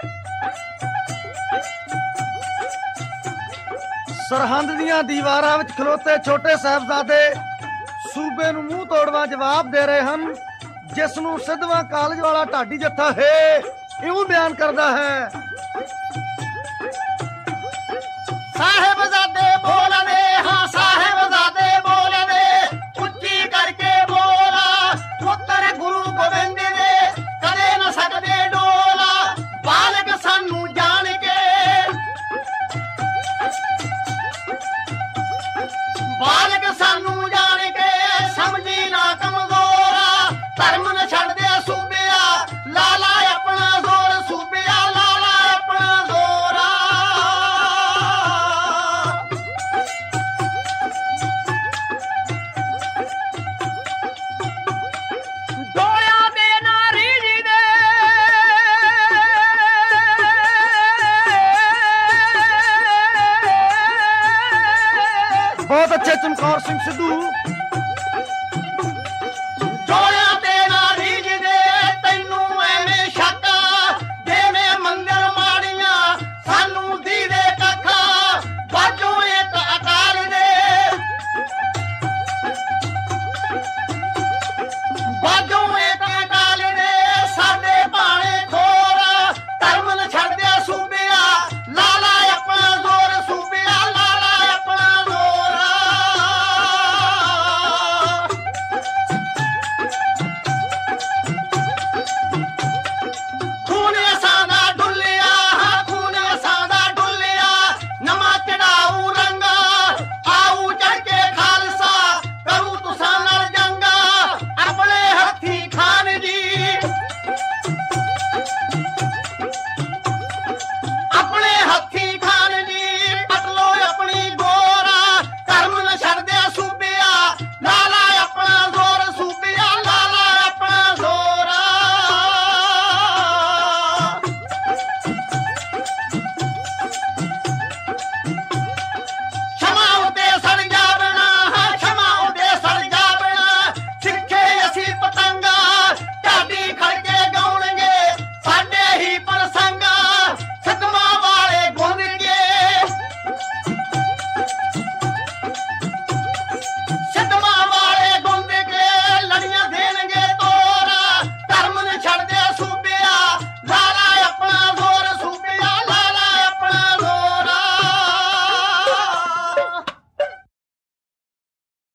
ਸਰਹੰਦ ਦੀਆਂ ਦੀਵਾਰਾਂ ਵਿੱਚ ਖਲੋਤੇ ਛੋਟੇ ਸਾਹਿਬਜ਼ਾਦੇ ਸੂਬੇ ਨੂੰ ਮੂੰਹ ਤੋੜਵਾ ਜਵਾਬ ਦੇ ਰਹੇ ਹਨ, ਜਿਸ ਨੂੰ ਸਿੱਧਵਾਂ ਕਾਲਜ ਵਾਲਾ ਢਾਡੀ ਜੱਥਾ ਹੈ ਇਉਂ ਬਿਆਨ ਕਰਦਾ ਹੈ। ਸਾਹਿਬਜ਼ਾਦੇ ਬੋਲਦੇ ਹਾਂ ਸਾਹਿਬਜ਼ਾਦੇ ਬੋਲਦੇ, ਉੱਚੀ ਕਰਕੇ ਬੋਲਾ ਪੁੱਤਰ ਗੁਰੂ ਗੋਬਿੰਦ ਦੇ ਕਦੇ ਨਾ ਸਕਦੇ ਡੋਲਾ। ਬਾਲਕ ਸਾਨੂੰ ਜਾਣ ਕੇ ਬਾਲਕ ਸਾਨੂੰ ਜਾਣ ਕੇ ਸਮਝੀ ਨਾ ਕਮਜ਼ੋਰਾ, ਧਰਮ ਨਾ ਛੱਡਦੇ ਸੂਬਿਆ ਲਾਲਾ ਆਪਣਾ ਜ਼ੋਰ, ਸੂਬਿਆ ਲਾਲਾ ਆਪਣਾ ਜ਼ੋਰਾ। ਡੋਲਿਆਂ ਦੇ ਨਾਰੀ ਜੀ ਦੇ ਬਹੁਤ ਅੱਛੇ ਚਮਕੌਰ ਸਿੰਘ ਸਿੱਧੂ।